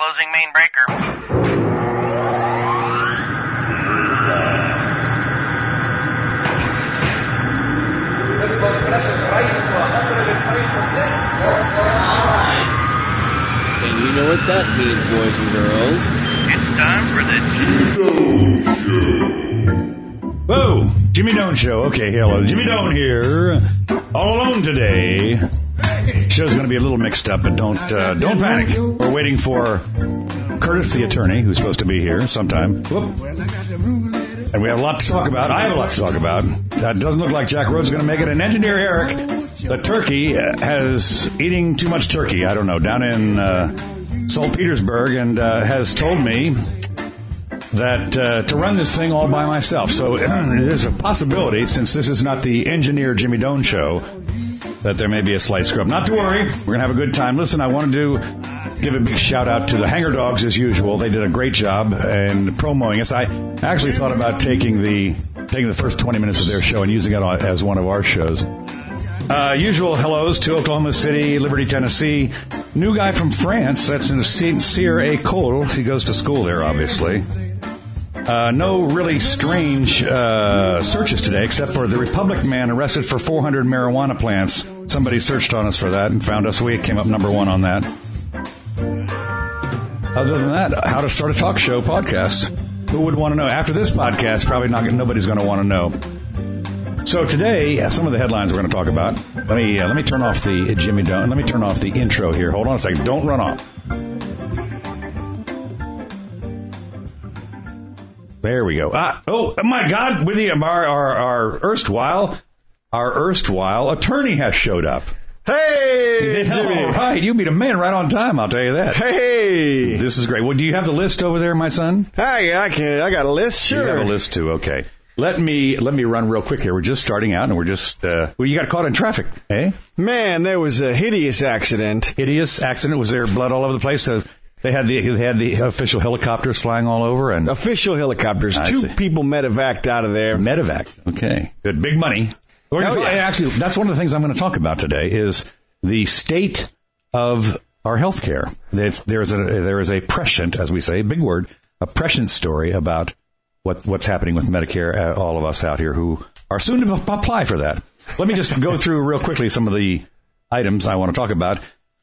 closing main breaker. And you know what that means, boys and girls. It's time for the Whoa, Jimmy Doan Show. Okay, hello, Jimmy Doan here. All alone today. Show's going to be a little mixed up, but don't panic. We're waiting for Curtis, the attorney, who's supposed to be here sometime. Whoop. And we have a lot to talk about. I have a lot to talk about. It doesn't look like Jack Rhodes is going to make it. And Engineer Eric, the turkey, has eating too much turkey. I don't know, down in St. Petersburg, and has told me that to run this thing all by myself. So there's a possibility, since this is not the Engineer Jimmy Doan Show, that there may be a slight scrub. Not to worry. We're going to have a good time. Listen, I wanted to give a big shout-out to the Hanger Dogs, as usual. They did a great job in promoting us. I actually thought about taking the first 20 minutes of their show and using it as one of our shows. Usual hellos to Oklahoma City, Liberty, Tennessee. New guy from France. That's in Sincere Cole. He goes to school there, obviously. No really strange searches today, except for the Republic man arrested for 400 marijuana plants. Somebody searched on us for that and found us. We came up number one on that. Other than that, how to start a talk show podcast. Who would want to know? After this podcast, probably nobody's going to want to know. So today, some of the headlines we're going to talk about. Let me turn off the Jimmy Doan. Let me turn off the intro here. Hold on a second. Don't run off. There we go. Oh my God! With our erstwhile attorney has showed up. Hey, Jimmy! All right, you beat a man right on time. I'll tell you that. Hey, this is great. Well, do you have the list over there, my son? I got a list. Sure. You have a list too. Okay. Let me run real quick here. We're just starting out, and we're just you got caught in traffic, eh? Man, there was a hideous accident. Hideous accident. Was there blood all over the place? They had the official helicopters flying all over, and official helicopters. Two people medevaced out of there. Medevac. Okay. Good. Big money. Actually, that's one of the things I'm going to talk about today is the state of our health care. There is a prescient, as we say, big word, a prescient story about what's happening with Medicare, all of us out here who are soon to apply for that. Let me just go through real quickly some of the items I want to talk about.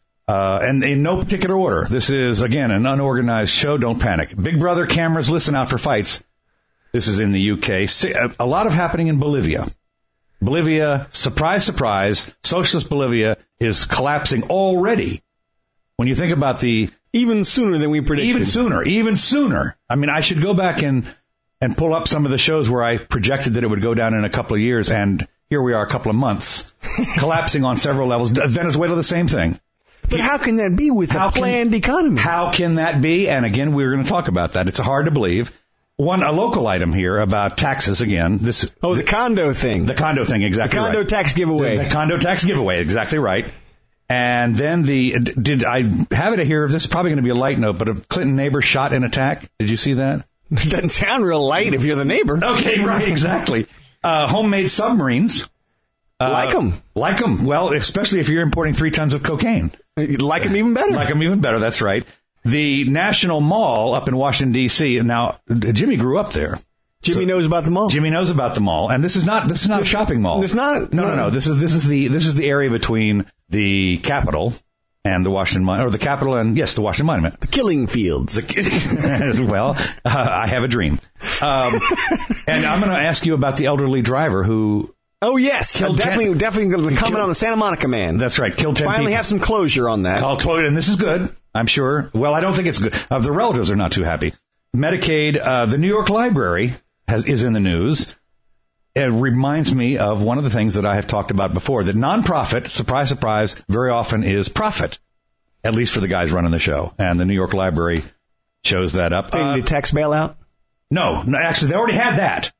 And in no particular order. This is, again, an unorganized show. Don't panic. Big Brother cameras, listen out for fights. This is in the UK. A lot of happening in Bolivia. Bolivia, surprise, surprise, socialist Bolivia is collapsing already. When you think about even sooner than we predicted. Even sooner. I mean, I should go back and pull up some of the shows where I projected that it would go down in a couple of years, and here we are a couple of months, collapsing on several levels. Venezuela, the same thing. But how can that be with a planned economy? How can that be? And again, we're going to talk about that. It's hard to believe. A local item here about taxes again. The condo thing. The condo thing, exactly right. The condo tax giveaway. The condo tax giveaway, exactly right. And then did I have it here? This is probably going to be a light note, but a Clinton neighbor shot in attack. Did you see that? It doesn't sound real light if you're the neighbor. Okay, right, exactly. Homemade submarines. Like them. Well, especially if you're importing 3 tons of cocaine. Like them even better. That's right. The National Mall up in Washington, D.C. Now, Jimmy grew up there. Jimmy knows about the mall. Jimmy knows about the mall. And this is not a shopping mall. It's not? No. This is the area between the Capitol and the Washington Monument, or the Capitol and, yes, the Washington Monument. The killing fields. Well, I have a dream. And I'm going to ask you about the elderly driver who... Oh, yes. Definitely going to comment on the Santa Monica man. That's right. Killed 10 people. Finally have some closure on that. And this is good, I'm sure. Well, I don't think it's good. The relatives are not too happy. Medicaid, the New York Library is in the news. It reminds me of one of the things that I have talked about before, that nonprofit, surprise, surprise, very often is profit, at least for the guys running the show. And the New York Library shows that up. The tax bailout? No, actually, they already had that.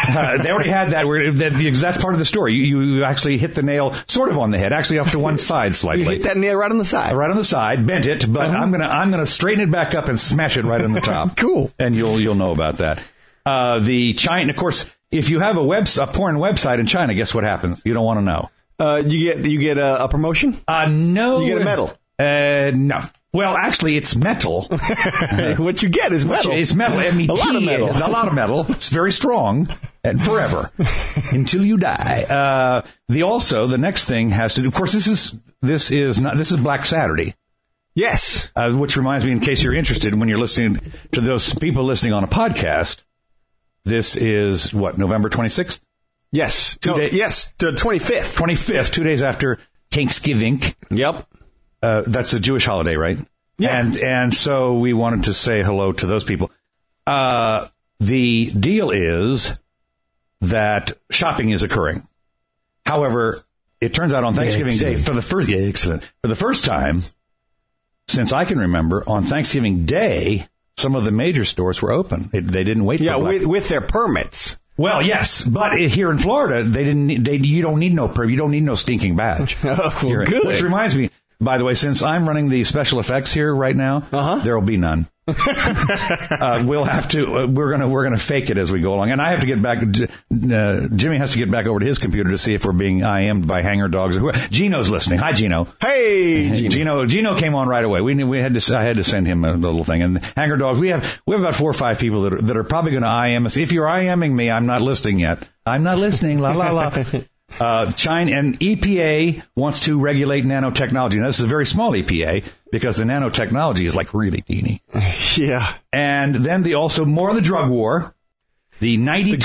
That's part of the story. You actually hit the nail sort of on the head, actually off to one side slightly. You hit that nail right on the side. Right on the side, bent it, but I'm gonna straighten it back up and smash it right on the top. Cool. And you'll know about that. The China, of course, if you have a porn website in China, guess what happens? You don't want to know. You get a promotion? No. You get a medal? No. Well, actually, it's metal. What you get is metal. It's metal. M-E-T. A lot of metal. A lot of metal. It's very strong and forever until you die. The next thing has to do. Of course, this is Black Saturday. Yes. Which reminds me, in case you're interested, when you're listening to those people listening on a podcast, this is November 26th? Yes. Yes, the 25th. 25th, 2 days after Thanksgiving. Yep. That's a Jewish holiday, right? Yeah. And so we wanted to say hello to those people. The deal is that shopping is occurring. However, it turns out on Thanksgiving Day, for the first time since I can remember, on Thanksgiving Day, some of the major stores were open. They didn't wait. Yeah, with their permits. Well, yes, but here in Florida, you don't need no permit. You don't need no stinking badge. Oh, good. Which reminds me, by the way, since I'm running the special effects here right now, there will be none. We'll have to. We're gonna fake it as we go along, and I have to get back. Jimmy has to get back over to his computer to see if we're being IM'd by hanger dogs. Gino's listening. Hi, Gino. Hey, Gino came on right away. I had to send him a little thing. And hanger dogs. We have about 4 or 5 people that are probably going to IM us. If you're IMing me, I'm not listening yet. I'm not listening. La la la. China and EPA wants to regulate nanotechnology. Now, this is a very small EPA because the nanotechnology is like really teeny. Yeah. And then also more of the drug war. The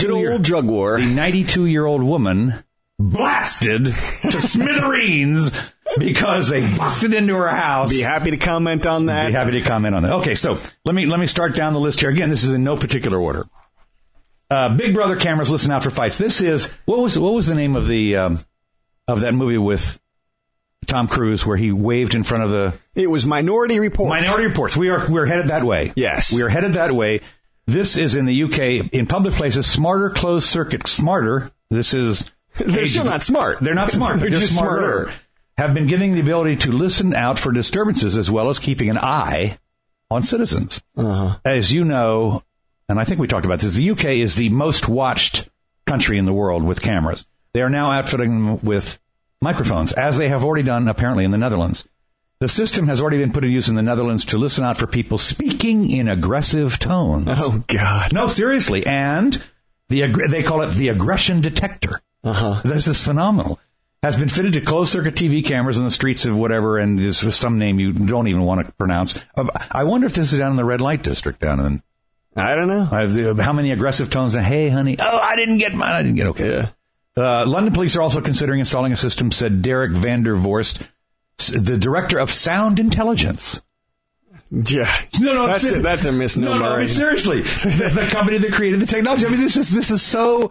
92-year-old woman blasted to smithereens because they busted into her house. Be happy to comment on that. Okay, so let me start down the list here. Again, this is in no particular order. Big Brother cameras listen out for fights. This is what was the name of that movie with Tom Cruise where he waved in front of the? It was Minority Report. Minority Reports. We're headed that way. Yes, we are headed that way. This is in the UK in public places. Smarter closed circuit. Smarter. This is. They're still not smart. They're not smart. They're just smarter. Have been giving the ability to listen out for disturbances as well as keeping an eye on citizens. As you know. And I think we talked about this. The UK is the most watched country in the world with cameras. They are now outfitting them with microphones, as they have already done, apparently, in the Netherlands. The system has already been put in use in the Netherlands to listen out for people speaking in aggressive tones. Oh, God. No, seriously. And they call it the aggression detector. This is phenomenal. Has been fitted to closed-circuit TV cameras in the streets of whatever, and there's some name you don't even want to pronounce. I wonder if this is down in the red light district down in... I don't know. How many aggressive tones? Hey, honey. Oh, I didn't get mine. Okay. Yeah. London police are also considering installing a system, said Derek van der Vorst, the director of sound intelligence. Yeah. No, that's a misnomer. No, I mean, seriously. the company that created the technology. I mean, this is so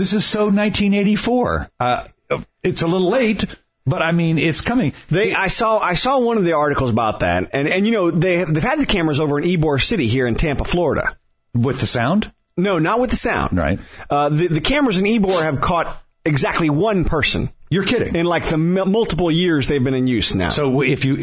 1984. It's a little late. But I mean, it's coming. I saw one of the articles about that, and you know they've had the cameras over in Ybor City here in Tampa, Florida. With the sound? No, not with the sound. Right. The cameras in Ybor have caught exactly one person. You're kidding. In like the multiple years they've been in use now. So if you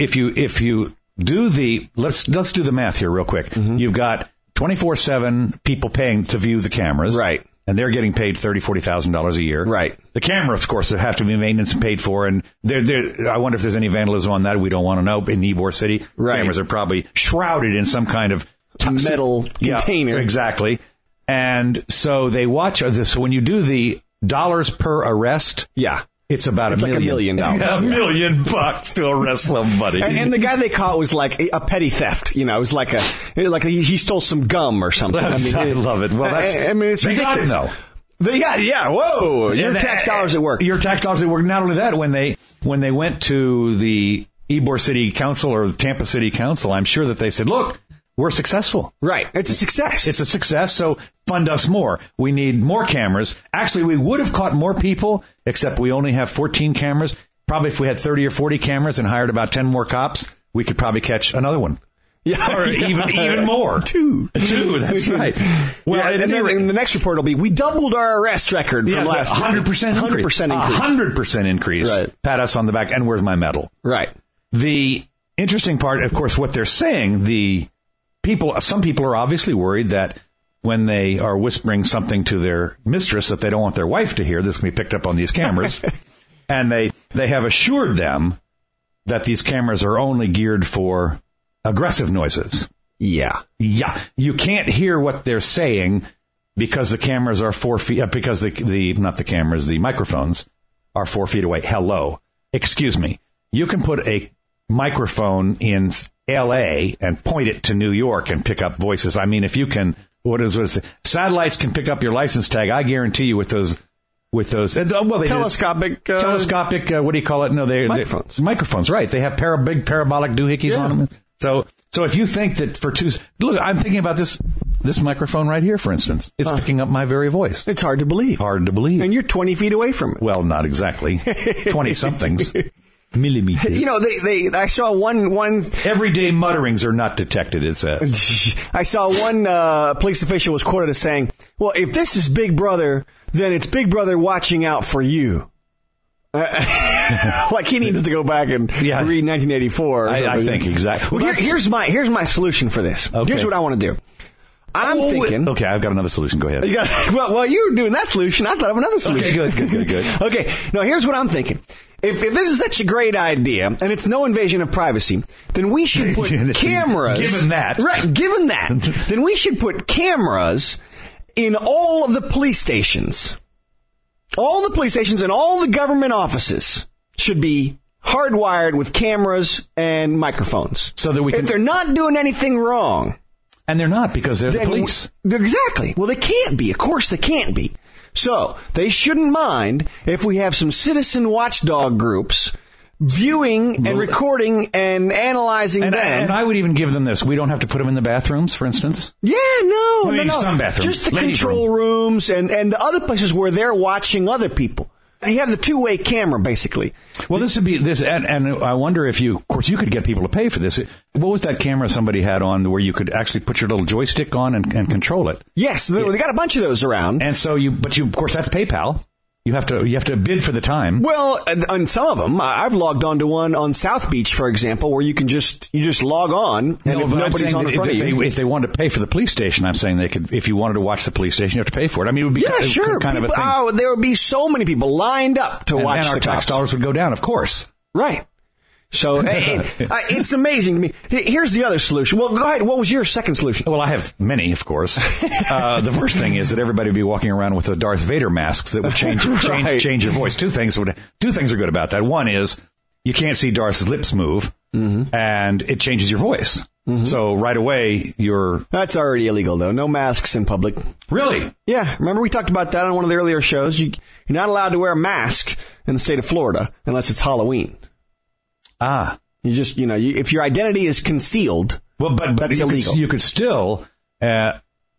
do let's do the math here real quick. You've got 24/7 people paying to view the cameras. Right. And they're getting paid $30,000-$40,000 a year. Right. The camera, of course, have to be maintenance and paid for. And I wonder if there's any vandalism on that. We don't want to know. In Ybor City, cameras are probably shrouded in some kind of metal container. Yeah, exactly. And so they watch this. So when you do the dollars per arrest, it's about $1 million. $1 million to arrest somebody. And the guy they caught was like a petty theft. You know, it was like he stole some gum or something. I love it. Well, it's they got him though. They got whoa! Your tax dollars at work. Your tax dollars at work. Not only that, when they went to the Ybor City Council or the Tampa City Council, I'm sure that they said, "Look, we're successful. Right. It's a success. It's a success, so fund us more. We need more cameras. Actually, we would have caught more people, except we only have 14 cameras. Probably if we had 30 or 40 cameras and hired about 10 more cops, we could probably catch another one. Yeah, or even more. Two, that's right. Well, and then the next report will be, we doubled our arrest record from last year. 100% increase. 100% increase. Right. Pat us on the back, and where's my medal? Right. The interesting part, of course, what they're saying, some people are obviously worried that when they are whispering something to their mistress that they don't want their wife to hear, this can be picked up on these cameras. And they have assured them that these cameras are only geared for aggressive noises. Yeah. Yeah. You can't hear what they're saying because the cameras are 4 feet, because the microphones are 4 feet away. Hello. Excuse me. You can put a microphone in L.A. and point it to New York and pick up voices. I mean, if you can, what is it? Satellites can pick up your license tag. I guarantee you with those, telescopic, what do you call it? No, microphones. Microphones, right. They have big parabolic doohickeys on them. So if you think that look, I'm thinking about this microphone right here, for instance. It's picking up my very voice. It's hard to believe. And you're 20 feet away from it. Well, not exactly. 20-somethings. Millimeters. You know, I saw one... Everyday mutterings are not detected, it says. I saw one police official was quoted as saying, well, if this is Big Brother, then it's Big Brother watching out for you. Like he needs to go back and read 1984 or something. I think, exactly. Well, here's my solution for this. Okay. Here's what I want to do. I'm thinking... Okay, I've got another solution. Go ahead. While you were doing that solution, I thought of another solution. Okay, good. Okay, now here's what I'm thinking. If this is such a great idea, and it's no invasion of privacy, then we should put cameras... Given that, then we should put cameras in all of the police stations. All the police stations and all the government offices should be hardwired with cameras and microphones. So that if they're not doing anything wrong... And they're not, because they're the police. Exactly. Well, they can't be. Of course they can't be. So, they shouldn't mind if we have some citizen watchdog groups viewing and recording and analyzing them. And I would even give them this. We don't have to put them in the bathrooms, for instance? Yeah, no. Some bathrooms. Just the control rooms and the other places where they're watching other people. You have the two-way camera, basically. Well, this would be this, and I wonder if you could get people to pay for this. What was that camera somebody had on where you could actually put your little joystick on and control it? Yes, they got a bunch of those around. And so of course, that's PayPal. You have to bid for the time. Well, on some of them, I've logged on to one on South Beach, for example, where you just log on, and if nobody's on in front of you. If they wanted to pay for the police station, I'm saying they could. If you wanted to watch the police station, you have to pay for it. I mean, it would be kind of a thing. Oh, there would be so many people lined up to watch and our tax dollars would go down, of course. Right. So it's amazing to me. Here's the other solution. Well, go ahead. What was your second solution? Well, I have many, of course. The first thing is that everybody would be walking around with the Darth Vader masks that would change your voice. Two things are good about that. One is you can't see Darth's lips move, and it changes your voice. Mm-hmm. So right away, That's already illegal, though. No masks in public. Really? Yeah. Remember we talked about that on one of the earlier shows? You're not allowed to wear a mask in the state of Florida unless it's Halloween. You just, if your identity is concealed, but that's illegal. You could still, and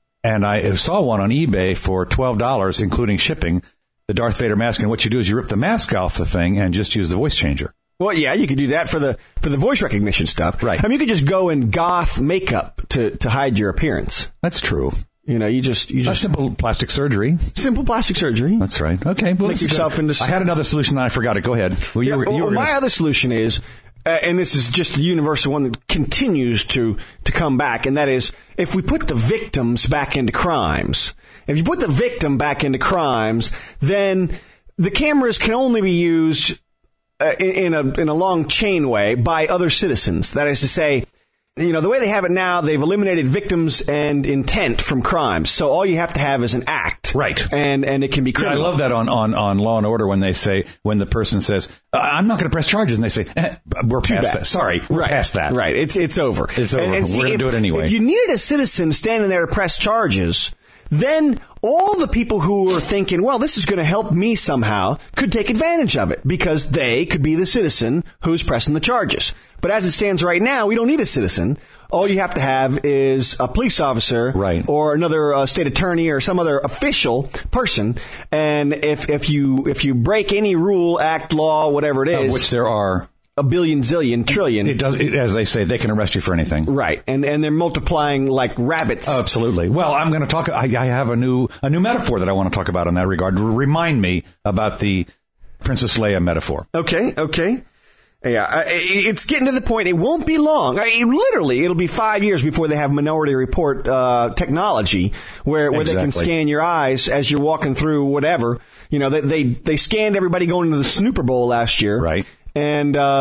I saw one on eBay for $12, including shipping, the Darth Vader mask. And what you do is you rip the mask off the thing and just use the voice changer. Well, yeah, you could do that for the voice recognition stuff. Right. I mean, you could just go in goth makeup to hide your appearance. That's true. You just simple plastic surgery. Simple plastic surgery. That's right. Okay. Well, make yourself into. I had another solution and I forgot it. Go ahead. Well, my other solution is, and this is just a universal one that continues to come back, and that is if we put the victims back into crimes. If you put the victim back into crimes, then the cameras can only be used in a long chain way by other citizens. That is to say, the way they have it now, they've eliminated victims and intent from crimes. So all you have to have is an act. Right. And it can be criminal. I love that on Law and Order when the person says, I'm not going to press charges. And they say, we're past that. Sorry, we're past that. Right. It's over. It's over. And we're going to do it anyway. If you needed a citizen standing there to press charges, then all the people who are thinking, well, this is going to help me somehow, could take advantage of it because they could be the citizen who's pressing the charges. But as it stands right now, we don't need a citizen. All you have to have is a police officer, right, or another state attorney or some other official person. And if you break any rule, act, law, whatever it is, which there are a billion, zillion, trillion. It does, as they say, they can arrest you for anything. Right, and they're multiplying like rabbits. Oh, absolutely. Well, I'm going to talk. I have a new metaphor that I want to talk about in that regard. Remind me about the Princess Leia metaphor. Okay. Yeah, it's getting to the point. It won't be long. It'll be 5 years before they have Minority Report technology where they can scan your eyes as you're walking through whatever. They scanned everybody going to the Snooper Bowl last year. Right. And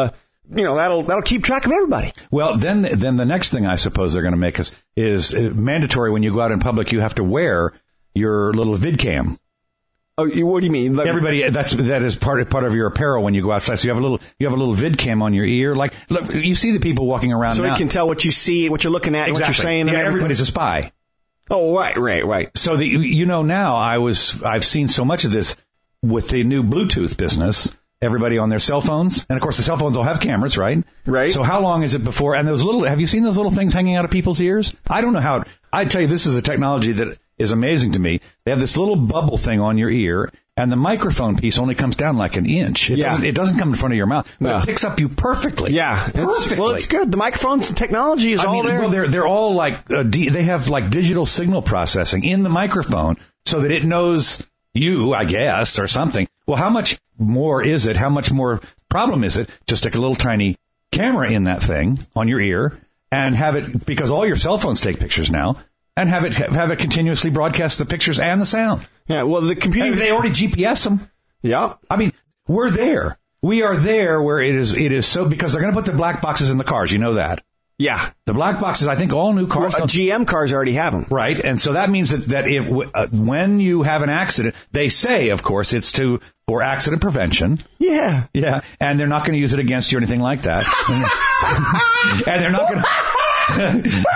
that'll keep track of everybody. Well, then the next thing I suppose they're going to make is mandatory. When you go out in public, you have to wear your little vid cam. Oh, what do you mean? Everybody, that is part of your apparel when you go outside. So you have a little vid cam on your ear. Like, look, you see the people walking around so now. it can tell what you see, what you're looking at, exactly. What you're saying. Yeah, everybody's a spy. Oh, right. So now I've seen so much of this with the new Bluetooth business. Everybody on their cell phones, and of course the cell phones all have cameras, right? Right. So how long is it before? And have you seen those little things hanging out of people's ears? I don't know how. I tell you, this is a technology that is amazing to me. They have this little bubble thing on your ear, and the microphone piece only comes down like an inch. It doesn't come in front of your mouth, but it picks up you perfectly. Yeah, perfectly. It's good. The microphones and technology is all there. Well, they're all like they have like digital signal processing in the microphone so that it knows you, I guess, or something. Well, how much more is it? How much more problem is it? Just stick a little tiny camera in that thing on your ear and have it, because all your cell phones take pictures now, and have it continuously broadcast the pictures and the sound. Yeah, well, the computer... They already GPS them. Yeah. I mean, we're there. We are there where it is so, because they're going to put the black boxes in the cars. You know that. Yeah. The black boxes, I think all new cars... Well, GM cars already have them. Right, and so that means that when you have an accident, they say, of course, it's for accident prevention. Yeah. Yeah, and they're not going to use it against you or anything like that. And they're not going to...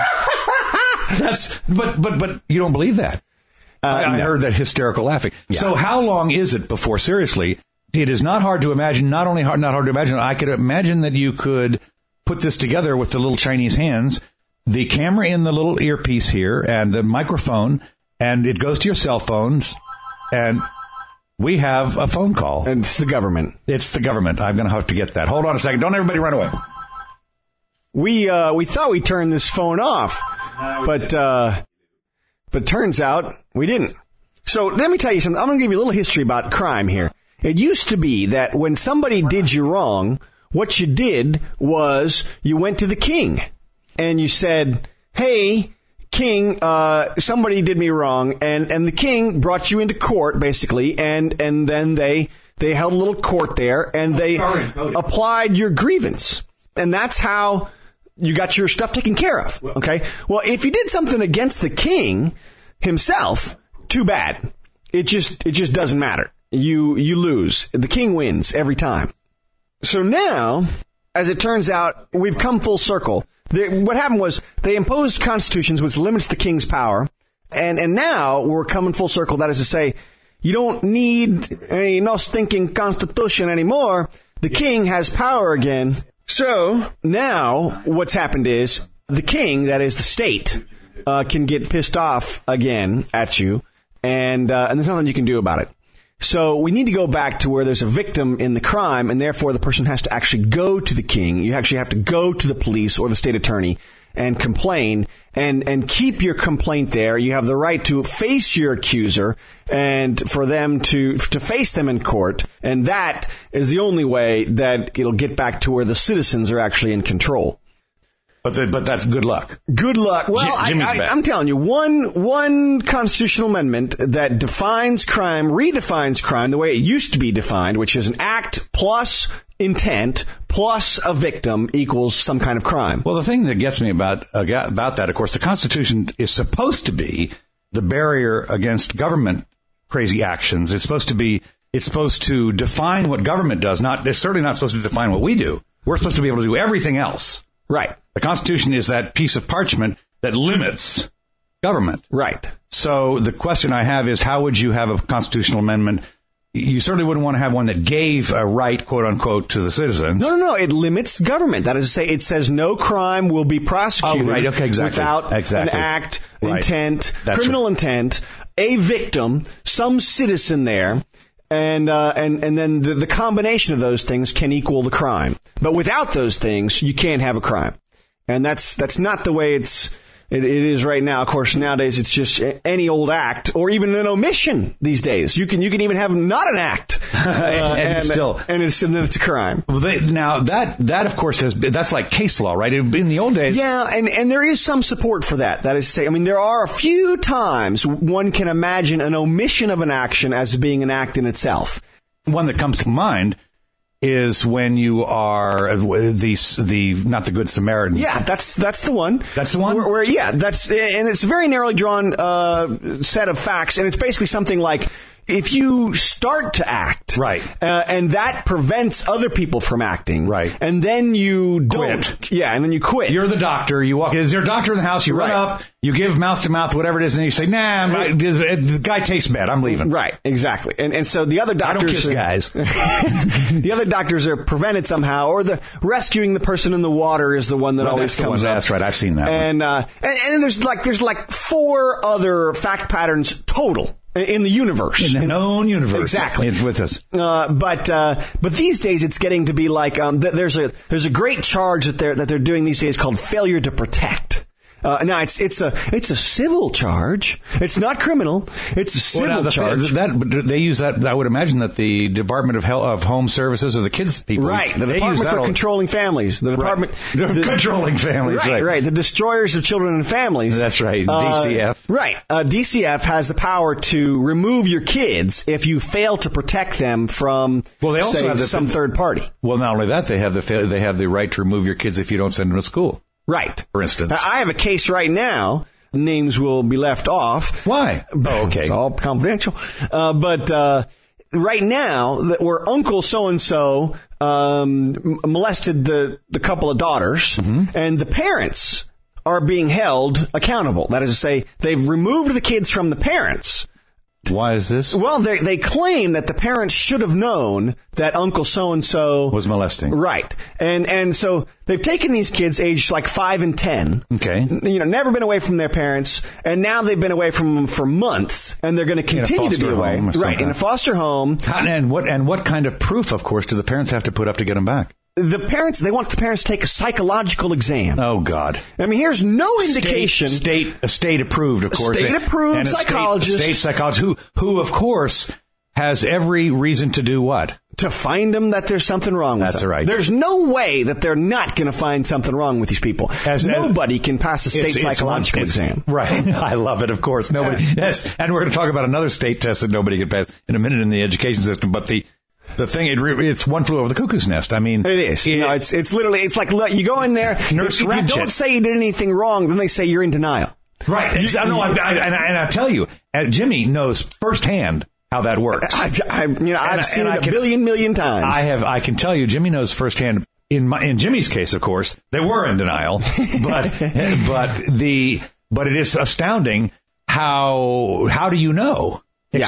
But you don't believe that. I heard that hysterical laughing. Yeah. So how long is it before, seriously, it is not hard to imagine, not hard to imagine, I could imagine that you could put this together with the little Chinese hands, the camera in the little earpiece here, and the microphone, and it goes to your cell phones, and we have a phone call. And it's the government. It's the government. I'm going to have to get that. Hold on a second. Don't everybody run away. We thought we turned this phone off, but turns out we didn't. So let me tell you something. I'm going to give you a little history about crime here. It used to be that when somebody did you wrong, what you did was you went to the king and you said, "Hey, king, somebody did me wrong," and the king brought you into court basically, and then they held a little court there and they applied your grievance, and that's how you got your stuff taken care of. Okay. Well, if you did something against the king himself, too bad. It just doesn't matter. You lose. The king wins every time. So now, as it turns out, we've come full circle. What happened was they imposed constitutions which limits the king's power, and now we're coming full circle. That is to say, you don't need any no stinking constitution anymore. The king has power again. So now what's happened is the king, that is the state, can get pissed off again at you, and there's nothing you can do about it. So we need to go back to where there's a victim in the crime, and therefore the person has to actually go to the king. You actually have to go to the police or the state attorney and complain and keep your complaint there. You have the right to face your accuser and for them to face them in court. And that is the only way that it'll get back to where the citizens are actually in control. But that's good luck. Good luck. Well, I'm telling you, one constitutional amendment that defines crime, redefines crime the way it used to be defined, which is an act plus intent plus a victim equals some kind of crime. Well, the thing that gets me about that, of course, the Constitution is supposed to be the barrier against government crazy actions. It's supposed to define what government does. It's certainly not supposed to define what we do. We're supposed to be able to do everything else. Right. The Constitution is that piece of parchment that limits government. Right. So the question I have is, how would you have a constitutional amendment? You certainly wouldn't want to have one that gave a right, quote unquote, to the citizens. No. It limits government. That is to say, it says no crime will be prosecuted without an act, intent, criminal intent, a victim, some citizen there. And then the combination of those things can equal the crime. But without those things, you can't have a crime. And that's not the way it is right now. Of course, nowadays it's just any old act or even an omission these days. You can even have not an act. and then it's a crime. Well, that of course that's like case law, right? In the old days. Yeah, and there is some support for that. That is to say, I mean, there are a few times one can imagine an omission of an action as being an act in itself. One that comes to mind is when you are the not the Good Samaritan. Yeah, that's the one. That's the one? Where and it's a very narrowly drawn set of facts, and it's basically something like, if you start to act, right, and that prevents other people from acting, right, and then you don't, and then you quit. You're the doctor. You walk. Is there a doctor in the house? You run up. You give mouth to mouth, whatever it is, and you say, "Nah, the guy tastes bad. I'm leaving." Right, exactly. And so the other doctors, I don't kiss guys. The other doctors are prevented somehow, or the rescuing the person in the water is the one that always comes up. That's right. I've seen that. And there's like 4 other fact patterns total in the universe. In the known universe. Exactly. It's with us. But these days it's getting to be like, there's a great charge that they're doing these days called failure to protect. Now it's a civil charge. It's not criminal. It's a civil charge. But they use that. I would imagine that the Department of Home Services or the kids people, right? The Department for Controlling Families. The Department Controlling Families. Right. The Destroyers of Children and Families. That's right. DCF. Right. DCF has the power to remove your kids if you fail to protect them from, they also have some third party. Well, not only that, they have the right to remove your kids if you don't send them to school. Right. For instance. I have a case right now. Names will be left off. Why? Oh, okay. It's all confidential. But right now, where Uncle so-and-so molested the couple of daughters, and the parents are being held accountable. That is to say, they've removed the kids from the parents. Why is this? Well, they claim that the parents should have known that Uncle so-and-so was molesting. Right. And so they've taken these kids aged like 5 and 10. Okay. Never been away from their parents, and now they've been away from them for months, and they're going to continue to be away. Right, in a foster home. And what kind of proof, of course, do the parents have to put up to get them back? They want the parents to take a psychological exam. Oh, God. I mean, here's no indication. State approved, of course. State approved psychologist. State psychologist who, of course, has every reason to do what? To find them that there's something wrong with them. That's right. There's no way that they're not going to find something wrong with these people. Nobody can pass a state psychological exam. Right. I love it, of course. Nobody. Yes. And we're going to talk about another state test that nobody can pass in a minute in the education system. But the thing, it's one flew over the cuckoo's nest. I mean, it is. It's literally, it's like, look, you go in there, if you don't say you did anything wrong, then they say you're in denial. Right. I tell you, Jimmy knows firsthand how that works. I've seen it a million times. I can tell you, Jimmy knows firsthand. In Jimmy's case, of course, they were in denial, but it is astounding how do you know?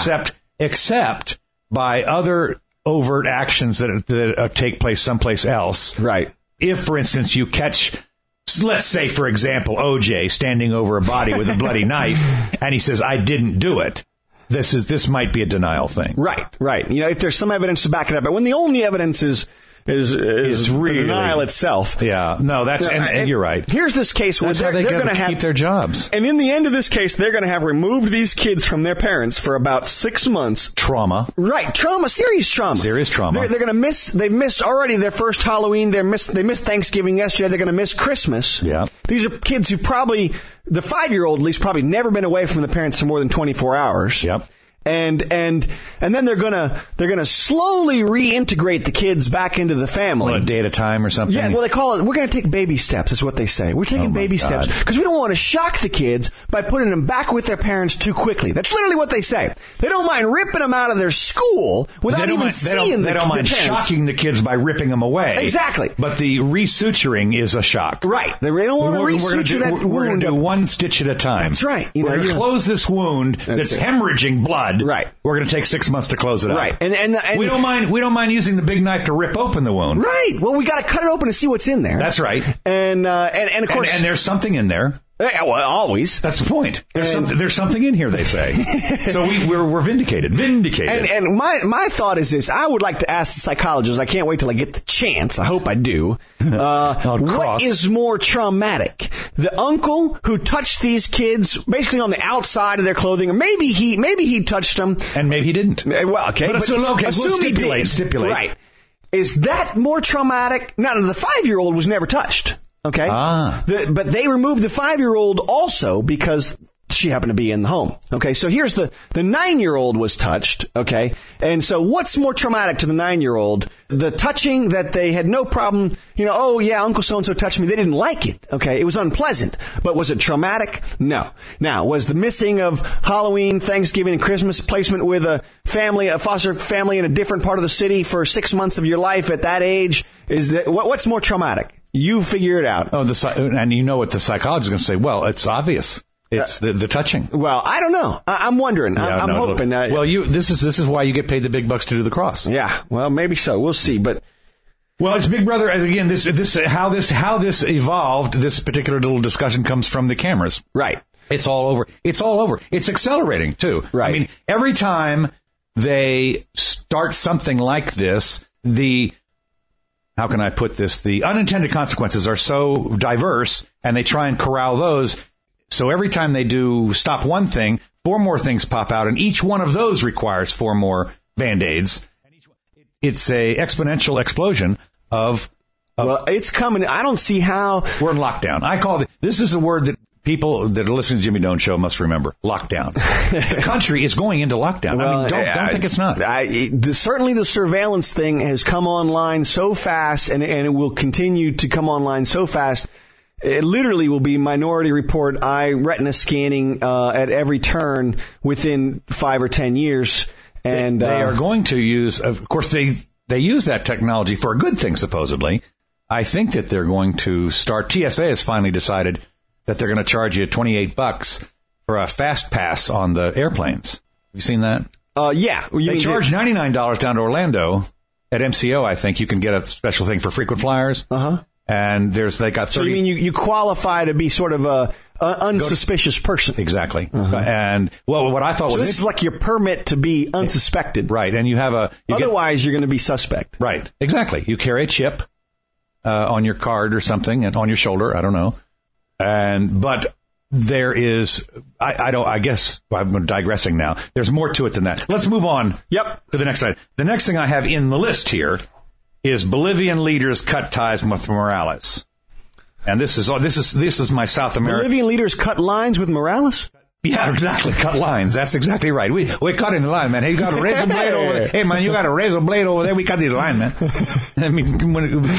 Except by other overt actions that take place someplace else. Right. If, for instance, you catch, let's say, for example, OJ standing over a body with a bloody knife, and he says, "I didn't do it." This might be a denial thing. Right. If there's some evidence to back it up, but when the only evidence is really denial itself. Yeah. No, and you're right. Here's this case where they're going to keep their jobs. And in the end of this case, they're going to have removed these kids from their parents for about 6 months. Trauma. Right. Serious trauma. They're going to they've missed already their first Halloween. They missed Thanksgiving yesterday. They're going to miss Christmas. Yeah. These are kids who probably, the 5-year-old at least, probably never been away from the parents for more than 24 hours. Yep. And then they're gonna slowly reintegrate the kids back into the family. A day at a time or something? Yeah, well, they call it, we're gonna take baby steps, that's what they say. We're taking baby steps because we don't want to shock the kids by putting them back with their parents too quickly. That's literally what they say. They don't mind ripping them out of their school without even seeing the They don't mind shocking the kids by ripping them away. Exactly. But the resuturing is a shock. Right. They don't want to resuture that wound. We're going to do one stitch at a time. That's right. We're going to close this wound that's hemorrhaging blood. Right. We're going to take 6 months to close it up. Right. And we don't mind using the big knife to rip open the wound. Right. Well, we got to cut it open to see what's in there. That's right. And of course, and there's something in there. Yeah, well, always. That's the point. There's something in here, they say. So we're vindicated. And my thought is this. I would like to ask the psychologist, I can't wait till I get the chance, I hope I do, what is more traumatic? The uncle who touched these kids basically on the outside of their clothing, or maybe he touched them. And maybe he didn't. Well, okay. But assume he did. Stipulate. Right. Is that more traumatic? Now, the 5-year-old was never touched. Okay. But they removed the 5-year-old also because she happened to be in the home. Okay, so here's the 9-year-old was touched. Okay, and so what's more traumatic to the 9-year-old? The touching that they had no problem, oh yeah, Uncle so-and-so touched me. They didn't like it. Okay, it was unpleasant. But was it traumatic? No. Now, was the missing of Halloween, Thanksgiving, and Christmas, placement with a foster family in a different part of the city for 6 months of your life at that age, what's more traumatic? You figure it out. Oh, and you know what the psychologist is going to say? Well, it's obvious. It's the touching. Well, I don't know. I'm wondering. I'm hoping. This is why you get paid the big bucks to do the cross. Yeah. Well, maybe so. We'll see. But it's Big Brother. As again, how this evolved. This particular little discussion comes from the cameras. Right. It's all over. It's accelerating too. Right. I mean, every time they start something like this, how can I put this? The unintended consequences are so diverse, and they try and corral those. So every time they do stop one thing, 4 more things pop out, and each one of those requires 4 more Band-Aids. It's a exponential explosion of. Well, it's coming. I don't see how. We're in lockdown. I call this is a word that people that are listening to Jimmy Doan Show must remember. Lockdown. The country is going into lockdown. Well, don't think it's not. Certainly the surveillance thing has come online so fast, and it will continue to come online so fast. It literally will be Minority Report, eye retina scanning at every turn within 5 or 10 years. And they are going to use, of course, they use that technology for a good thing, supposedly. I think that they're going to start. TSA has finally decided that they're going to charge you $28 for a fast pass on the airplanes. Have you seen that? Yeah. They charge $99 down to Orlando at MCO. I think you can get a special thing for frequent flyers. And they got 30. So you mean you qualify to be sort of a unsuspicious person? Exactly. And what I thought was this is like your permit to be unsuspected, right? And you have otherwise you're going to be suspect, right? Exactly. You carry a chip on your card or something, and on your shoulder. I don't know. But there is. I guess I'm digressing now. There's more to it than that. Let's move on. Yep. To the next slide. The next thing I have in the list here is Bolivian leaders cut ties with Morales. And this is my South American. Bolivian leaders cut lines with Morales? Yeah, exactly. Cut lines. That's exactly right. We're cutting the line, man. Hey, you got a razor blade over there. Hey, man, you got a razor blade over there. We cut the line, man. I mean,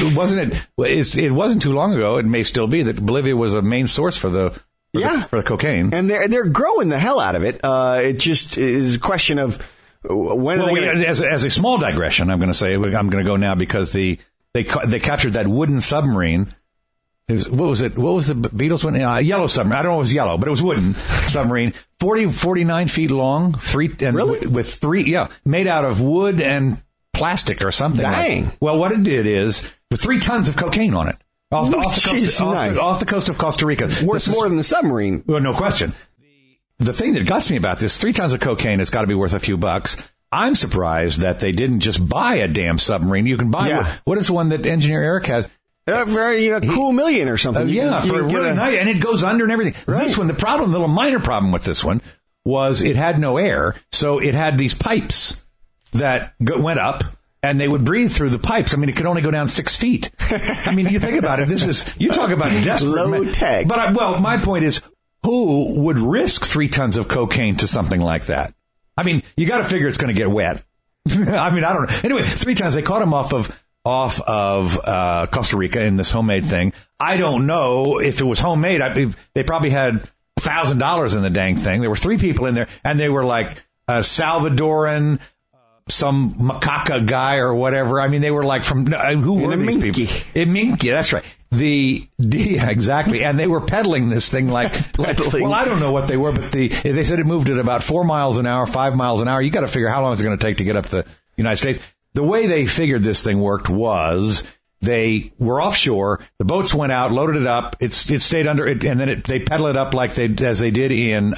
it wasn't too long ago. It may still be that Bolivia was a main source for the cocaine. And they're growing the hell out of it. It just is a question of when are they as a small digression, I'm going to say, I'm going to go now because they captured that wooden submarine. What was it? What was the Beatles one? Yellow submarine. I don't know if it was yellow, but it was wooden submarine. 49 feet long. Really? With 3, made out of wood and plastic or something. Dang. Well, what it did is, with 3 tons of cocaine on it. Off the coast of Costa Rica. Worth more than the submarine. Well, no question. The thing that guts me about this, 3 tons of cocaine, it's got to be worth a few bucks. I'm surprised that they didn't just buy a damn submarine. You can buy what is the one that Engineer Eric has? A cool million or something. For really nice, and it goes under and everything. Right. This one, the little minor problem with this one was it had no air, so it had these pipes that went up, and they would breathe through the pipes. I mean, it could only go down 6 feet. I mean, you think about it. You talk about desperate. Low tech. But my point is, who would risk 3 tons of cocaine to something like that? I mean, you got to figure it's going to get wet. I mean, I don't know. Anyway, 3 tons. They caught him off of Costa Rica in this homemade thing. I don't know if it was homemade. They probably had $1,000 in the dang thing. There were 3 people in there, and they were like Salvadoran, some macaca guy or whatever. I mean, they were like from who were these people? Minky, that's right. Exactly. And they were peddling this thing like well, I don't know what they were, but they said it moved at about 4 miles an hour, 5 miles an hour. You got to figure how long it's going to take to get up the United States. The way they figured this thing worked was they were offshore. The boats went out, loaded it up. It stayed under it, and then they pedal it up like as they did in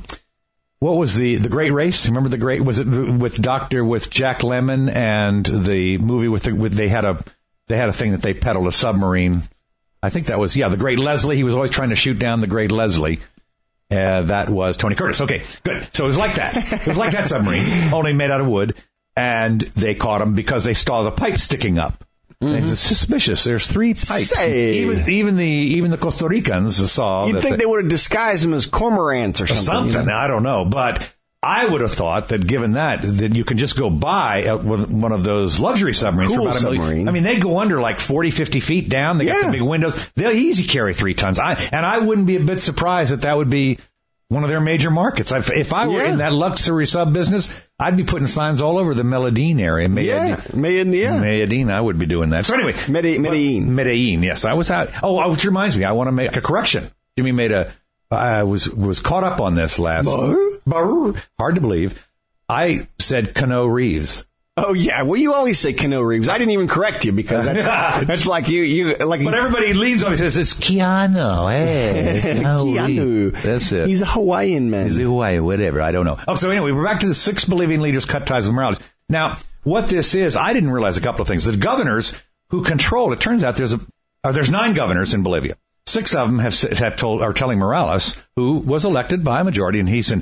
what was the Great Race? Remember the Great? Was it with Jack Lemmon and the movie they had a thing that they pedaled a submarine. I think that was the Great Leslie. He was always trying to shoot down the Great Leslie. That was Tony Curtis. Okay, good. So it was like that. It was like that submarine, only made out of wood. And they caught him because they saw the pipe sticking up. It's suspicious. There's 3 types. Say. Even the Costa Ricans saw. You'd think they would have disguised them as cormorants or something. Something. I don't know, but I would have thought that given that you can just go buy one of those luxury submarines for about $1 million. I mean, they go under like 40, 50 feet down. They got the big windows. They'll easy carry 3 tons. I wouldn't be a bit surprised that would be one of their major markets. If I were in that luxury sub business, I'd be putting signs all over the Medellin area. Medellin, I would be doing that. So anyway, Medellin. Yes, I was out. Oh, which reminds me, I want to make a correction. Jimmy I was caught up on this last. Hard to believe. I said Cano Reeves. Oh yeah, well you always say Cano Reeves. I didn't even correct you because that's like you like. But everybody leans on me and says it's Keanu. Hey, Keanu. That's it. He's a Hawaiian man. He's a Hawaiian, whatever. I don't know. Oh, so anyway, we're back to the 6 Bolivian leaders cut ties with Morales. Now, what this is, I didn't realize a couple of things. The governors who control it turns out there's 9 governors in Bolivia. 6 of them are telling Morales, who was elected by a majority, and he's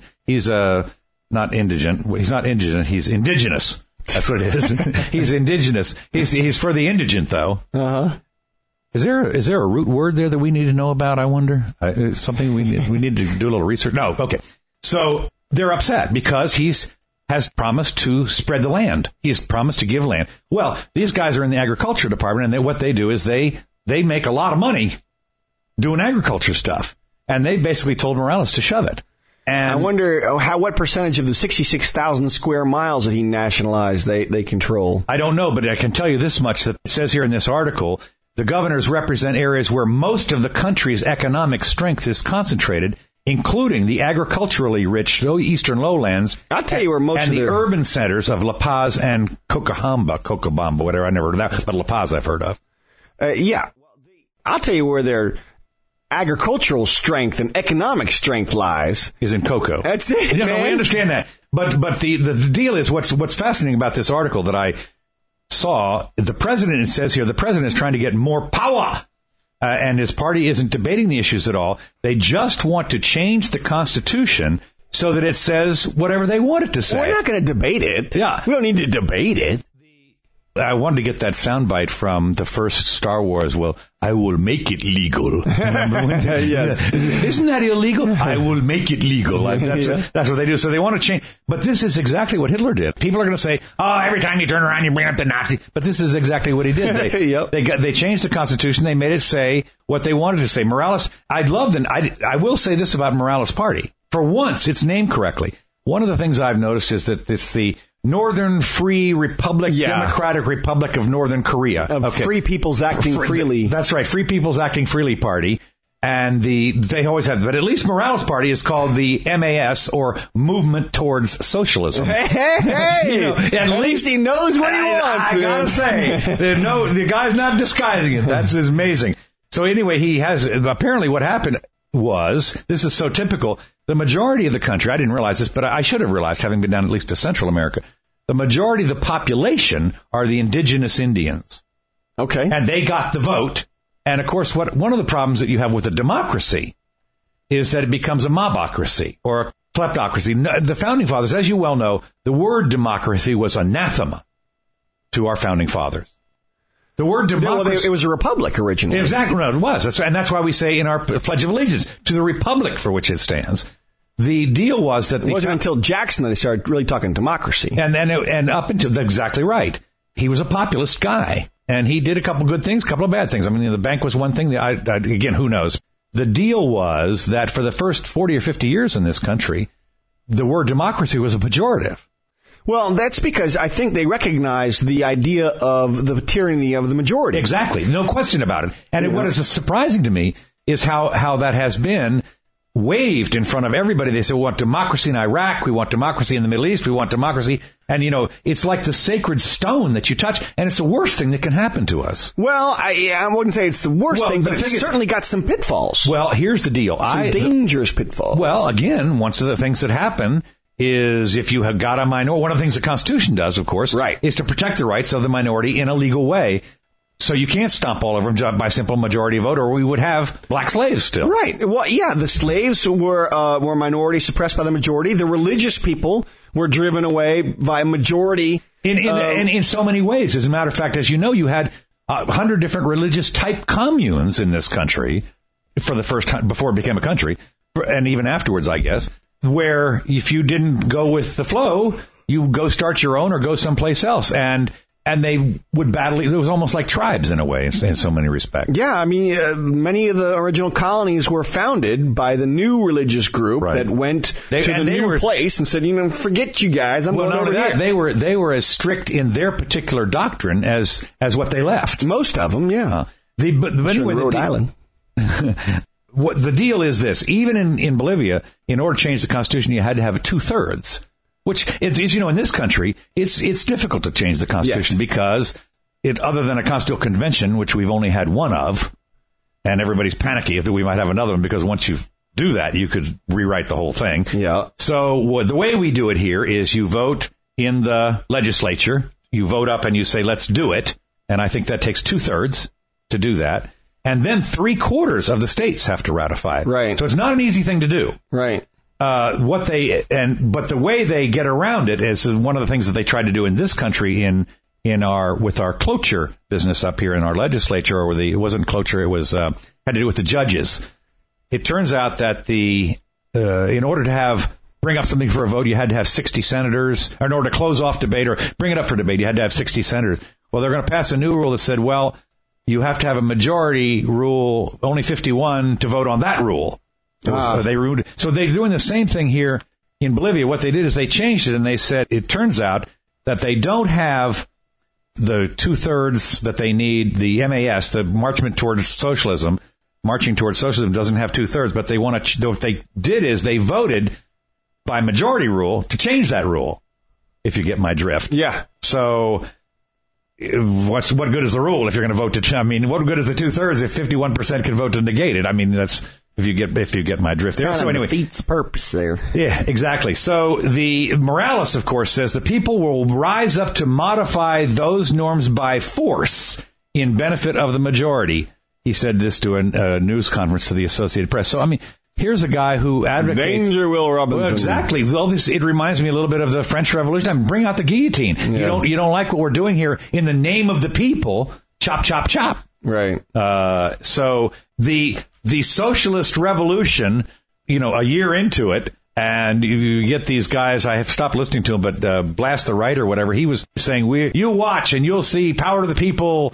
not indigent. He's not indigent. He's indigenous. That's what it is. He's indigenous. He's for the indigent, though. Uh-huh. Is there a root word there that we need to know about, I wonder? Something we need to do a little research? No. Okay. So they're upset because he has promised to spread the land. He has promised to give land. Well, these guys are in the agriculture department, and what they do is they make a lot of money doing agriculture stuff. And they basically told Morales to shove it. And I wonder what percentage of the 66,000 square miles that he nationalized they control. I don't know, but I can tell you this much that it says here in this article, the governors represent areas where most of the country's economic strength is concentrated, including the agriculturally rich eastern lowlands. I'll tell you where most and of the urban centers of La Paz and Cochabamba, whatever. I never heard of that, but La Paz I've heard of. Yeah. I'll tell you where their agricultural strength and economic strength lies. Is in cocoa. That's it, man. man. We understand that. But the deal is what's fascinating about this article that I saw, the president, it says here, the president is trying to get more power. And his party isn't debating the issues at all. They just want to change the Constitution so that it says whatever they want it to say. We're not going to debate it. Yeah. We don't need to debate it. I wanted to get that soundbite from the first Star Wars. Well, I will make it legal. Remember when? Yes. Isn't that illegal? I will make it legal. That's what they do. So they want to change. But this is exactly what Hitler did. People are going to say, oh, every time you turn around, you bring up the Nazi. But this is exactly what he did. They changed the Constitution. They made it say what they wanted to say. Morales, I will say this about Morales' party. For once, it's named correctly. One of the things I've noticed is that it's the Northern Free Republic, Democratic Republic of Northern Korea. Free People's Acting Freely. That's right, Free People's Acting Freely Party. And they always have, but at least Morales' party is called the MAS, or Movement Towards Socialism. Hey! At least he knows what he wants. I gotta say, the guy's not disguising it. That's amazing. So anyway, apparently what happened was, this is so typical, the majority of the country, I didn't realize this, but I should have realized, having been down at least to Central America, the majority of the population are the indigenous Indians. Okay. And they got the vote. And of course, one of the problems that you have with a democracy is that it becomes a mobocracy or a kleptocracy. The Founding Fathers, as you well know, the word democracy was anathema to our Founding Fathers. The word democracy... It was a republic originally. Exactly. No, it was. And that's why we say in our Pledge of Allegiance, to the republic for which it stands. The deal was that... It wasn't until Jackson that they started really talking democracy. And up until... Exactly right. He was a populist guy. And he did a couple good things, a couple of bad things. I mean, the bank was one thing. Again, who knows? The deal was that for the first 40 or 50 years in this country, the word democracy was a pejorative. Well, that's because I think they recognize the idea of the tyranny of the majority. Exactly. No question about it. And what is surprising to me is how that has been waved in front of everybody. They say, we want democracy in Iraq. We want democracy in the Middle East. We want democracy. And, it's like the sacred stone that you touch. And it's the worst thing that can happen to us. Well, I wouldn't say it's the worst thing, but it's certainly got some pitfalls. Well, here's the deal. Some dangerous pitfalls. Well, again, one of the things that happen is if you have got a minority, one of the things the Constitution does, of course, is to protect the rights of the minority in a legal way. So you can't stomp all over them by simple majority vote, or we would have black slaves still. Right. Well, yeah, the slaves were minority suppressed by the majority. The religious people were driven away by a majority. In so many ways. As a matter of fact, as you know, you had 100 different religious type communes in this country for the first time before it became a country, and even afterwards, I guess, where if you didn't go with the flow, you go start your own or go someplace else. And they would battle. It was almost like tribes in a way, in so many respects. Yeah, I mean, many of the original colonies were founded by the new religious group that went to the new place and said, forget you guys, I'm going over here. They were as strict in their particular doctrine as what they left. Most of them, yeah. Rhode Island. What the deal is this: even in Bolivia, in order to change the Constitution, you had to have 2/3. Which is, in this country, it's difficult to change the Constitution because other than a Constitutional Convention, which we've only had one of, and everybody's panicky that we might have another one because once you do that, you could rewrite the whole thing. Yeah. So the way we do it here is you vote in the legislature, you vote up and you say, let's do it. And I think that takes 2/3 to do that. And then 3/4 of the states have to ratify it. Right. So it's not an easy thing to do. Right. But the way they get around it is one of the things that they tried to do in this country with our cloture business up here in our legislature, it wasn't cloture, it was had to do with the judges. It turns out that in order to bring up something for a vote, you had to have 60 senators, or in order to close off debate or bring it up for debate, you had to have 60 senators. Well, they're going to pass a new rule that said, well, you have to have a majority rule, only 51 to vote on that rule. So they're doing the same thing here in Bolivia. What they did is they changed it, and they said it turns out that they don't have the 2/3 that they need. The MAS, the Marching Towards Socialism, doesn't have 2/3, but they want to. What they did is they voted by majority rule to change that rule. If you get my drift, yeah. So what good is the rule if you're going to vote to? I mean, what good is the 2/3 if 51% can vote to negate it? I mean, that's. If you get my drift there. So anyway, defeats purpose there. Yeah, exactly. So the Morales, of course, says the people will rise up to modify those norms by force in benefit of the majority. He said this to a news conference to the Associated Press. So, I mean, here's a guy who advocates... Danger, Will Robinson. Well, exactly. Well, it reminds me a little bit of the French Revolution. I mean, bring out the guillotine. Yeah. You don't like what we're doing here in the name of the people. Chop, chop, chop. Right. So the socialist revolution, a year into it, and you get these guys, I have stopped listening to him, but Blast the Right or whatever, he was saying, you watch and you'll see power to the people.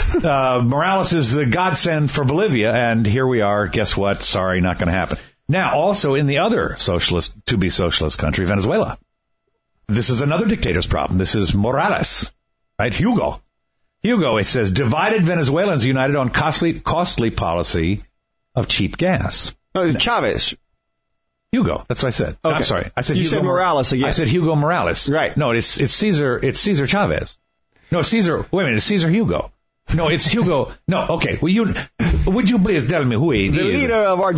Morales is the godsend for Bolivia, and here we are. Guess what? Sorry, not going to happen. Now, also in the other to-be socialist country, Venezuela. This is another dictator's problem. This is Morales, right? Hugo, it says, divided Venezuelans united on costly policy of cheap gas. Oh, Chavez. Hugo. That's what I said. Okay. I'm sorry. I said you Hugo said Morales again. I said Hugo Morales. Right. No, it's Cesar Chavez. No, Cesar. Wait a minute. It's Cesar Hugo. No, it's Hugo. No. Okay. Well, would you please tell me who he is? The leader of our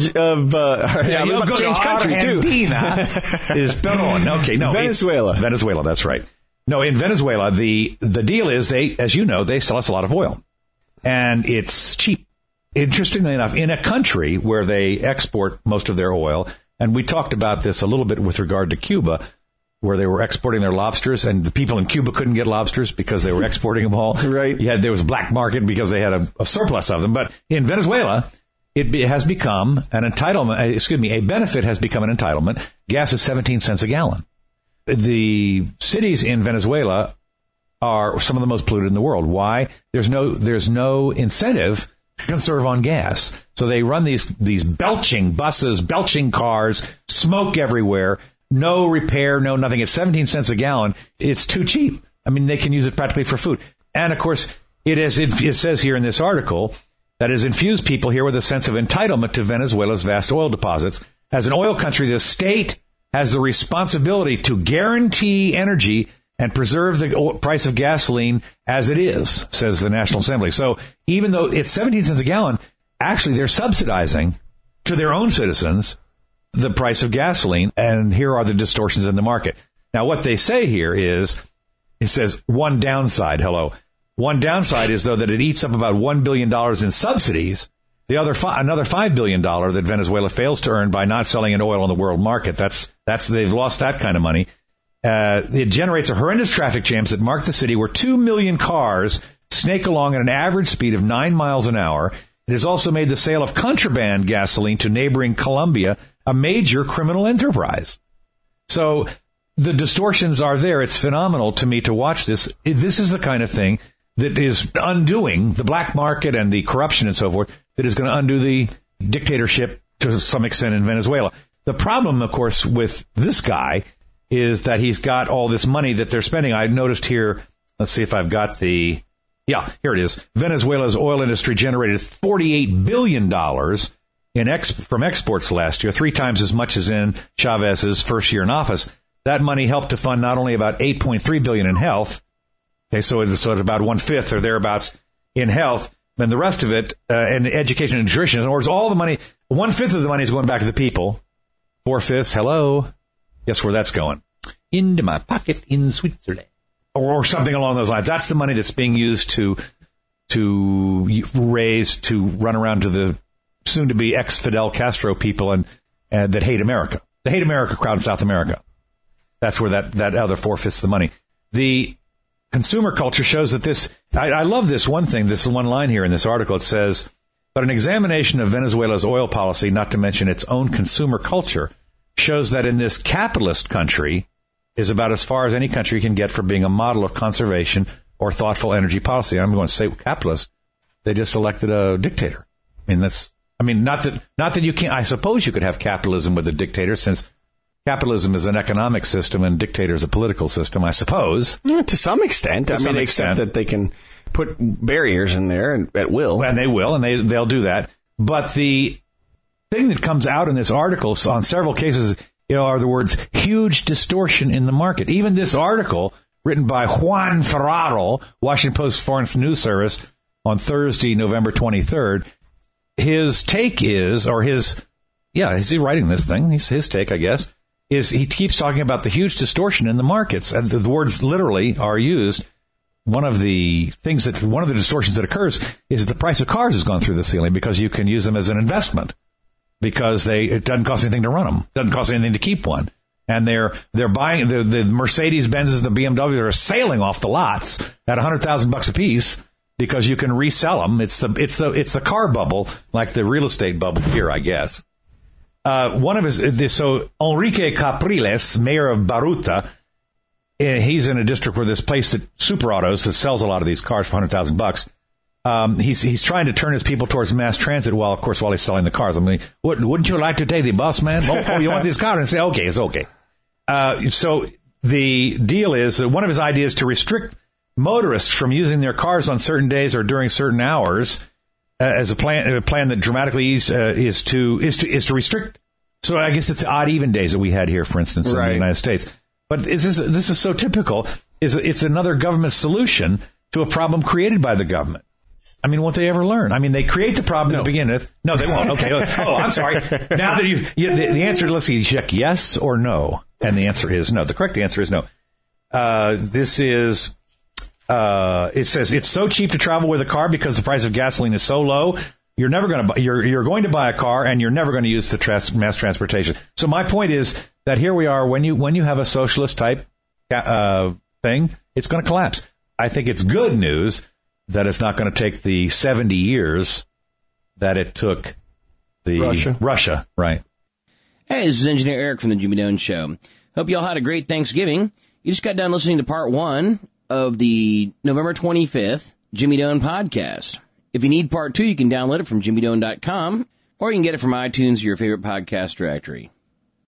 change country too. Is Perón. Okay. No. Venezuela. That's right. No, in Venezuela, the deal is as you know, they sell us a lot of oil, and it's cheap. Interestingly enough, in a country where they export most of their oil, and we talked about this a little bit with regard to Cuba, where they were exporting their lobsters, and the people in Cuba couldn't get lobsters because they were exporting them all. Right. There was a black market because they had a surplus of them. But in Venezuela, it has become an entitlement. A benefit has become an entitlement. Gas is 17 cents a gallon. The cities in Venezuela are some of the most polluted in the world. Why? There's no incentive to conserve on gas. So they run these belching buses, belching cars, smoke everywhere, no repair, no nothing. It's 17 cents a gallon. It's too cheap. I mean, they can use it practically for food. And of course, it says here in this article that has infused people here with a sense of entitlement to Venezuela's vast oil deposits. As an oil country, the state has the responsibility to guarantee energy and preserve the price of gasoline as it is, says the National Assembly. So even though it's 17 cents a gallon, actually they're subsidizing to their own citizens the price of gasoline, and here are the distortions in the market. Now, what they say here is, it says one downside, One downside is, though, that it eats up about $1 billion in subsidies. The other another $5 billion that Venezuela fails to earn by not selling an oil on the world market. They've lost that kind of money. It generates a horrendous traffic jams that mark the city where 2 million cars snake along at an average speed of 9 miles an hour. It has also made the sale of contraband gasoline to neighboring Colombia a major criminal enterprise. So the distortions are there. It's phenomenal to me to watch this. This is the kind of thing that is undoing the black market and the corruption and so forth, that is going to undo the dictatorship to some extent in Venezuela. The problem, of course, with this guy is that he's got all this money that they're spending. I noticed here, let's see if I've got the... Yeah, here it is. Venezuela's oil industry generated $48 billion from exports last year, 3 times as much as in Chavez's first year in office. That money helped to fund not only about $8.3 billion in health, okay, so it's about 1/5 or thereabouts in health, and the rest of it in education and nutrition. In other words, all the money, 1/5 of the money is going back to the people. 4/5, hello, guess where that's going? Into my pocket in Switzerland. Or something along those lines. That's the money that's being used to raise, to run around to the soon-to-be ex-Fidel Castro people and that hate America. The hate America crowd in South America. That's where that other 4/5 of the money. The consumer culture shows that this... I love this one thing, this one line here in this article. It says, but an examination of Venezuela's oil policy, not to mention its own consumer culture, shows that in this capitalist country is about as far as any country can get for being a model of conservation or thoughtful energy policy. I'm going to say capitalist. They just elected a dictator. Not that you can't. I suppose you could have capitalism with a dictator, since capitalism is an economic system and dictator is a political system, I suppose. To some extent. Except that they can put barriers in there at will. And they will, and they'll do that. But the thing that comes out in this article on several cases, are the words huge distortion in the market. Even this article, written by Juan Ferraro, Washington Post Foreign News Service, on Thursday, November 23rd, his take is, is he writing this thing? His take, I guess, is he keeps talking about the huge distortion in the markets. And the words literally are used. One of the distortions that occurs is that the price of cars has gone through the ceiling because you can use them as an investment. Because it doesn't cost anything to run them, doesn't cost anything to keep one, and they're buying the Mercedes Benzes, the BMW are sailing off the lots at $100,000 a piece because you can resell them. It's the car bubble, like the real estate bubble here, I guess. Enrique Capriles, mayor of Baruta, he's in a district where this place that Super Autos that sells a lot of these cars for $100,000. He's trying to turn his people towards mass transit while he's selling the cars. Wouldn't you like to take the bus, man? Oh, you want this car? And say, okay, it's okay. So the deal is that one of his ideas to restrict motorists from using their cars on certain days or during certain hours, as a plan that dramatically is to restrict. So I guess it's the odd even days that we had here, for instance, in the United States. But this is so typical. It's another government solution to a problem created by the government. Won't they ever learn? They create the problem to begin with. No, they won't. Okay. Oh, I'm sorry. Now that the answer, let's see, you check yes or no. And the answer is no. The correct answer is no. It says it's so cheap to travel with a car because the price of gasoline is so low. You're going to buy a car and you're never going to use the mass transportation. So my point is that here we are, when you have a socialist type, thing, it's going to collapse. I think it's good news that it's not going to take the 70 years that it took Russia, right? Hey, this is Engineer Eric from the Jimmy Doan Show. Hope you all had a great Thanksgiving. You just got done listening to part 1 of the November 25th Jimmy Doan podcast. If you need part 2, you can download it from jimmydoan.com, or you can get it from iTunes or your favorite podcast directory.